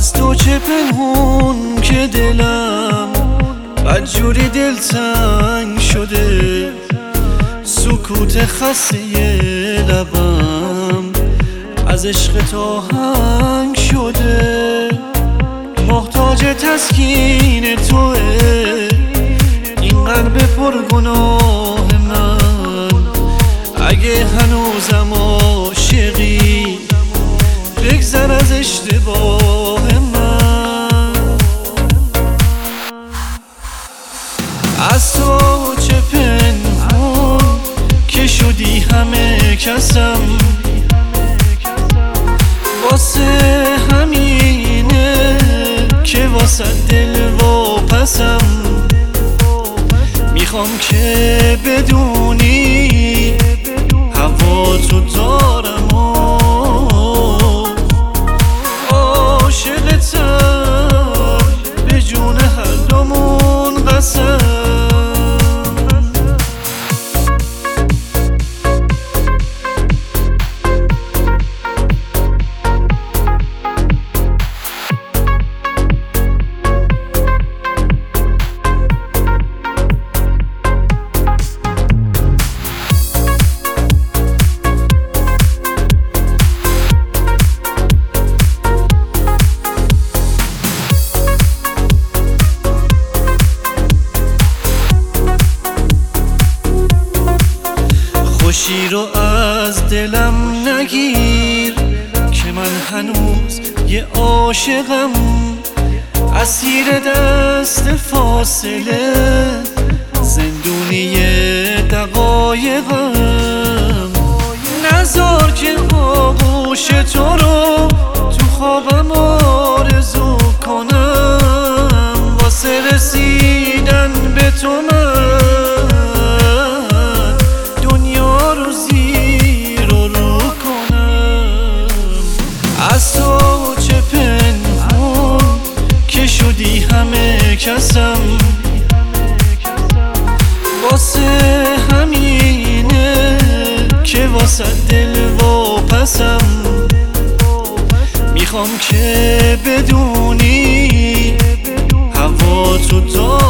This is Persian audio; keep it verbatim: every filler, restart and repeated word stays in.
از تو چه پنهون که دلم بدجوری دلتنگ شده، سکوت خسته لبم از عشق تو آهنگ شده. محتاج تسکین توه این قلب پرگناه من، اگه هنوزم عاشقی بگذر از اشتباه من. از تو چه پنهون که شدی همه کسم، واسه همینه که واسه دل واپسم. میخوام که بدونی هوا تو دارم و عاشقتم به جون هر دومون قسم. خوشی رو از دلم نگیر که من هنوز یه عاشقم، اسیر دست فاصله زندونی دقایقم. نذار که آغوش تو رو تو خوابم آرزو کنم، واسه رسیدن به تو من از تو چه پنهون که شدی همه کسم، واسه همینه که واسه دل واپسم. میخوام که بدونی هوا تو دارم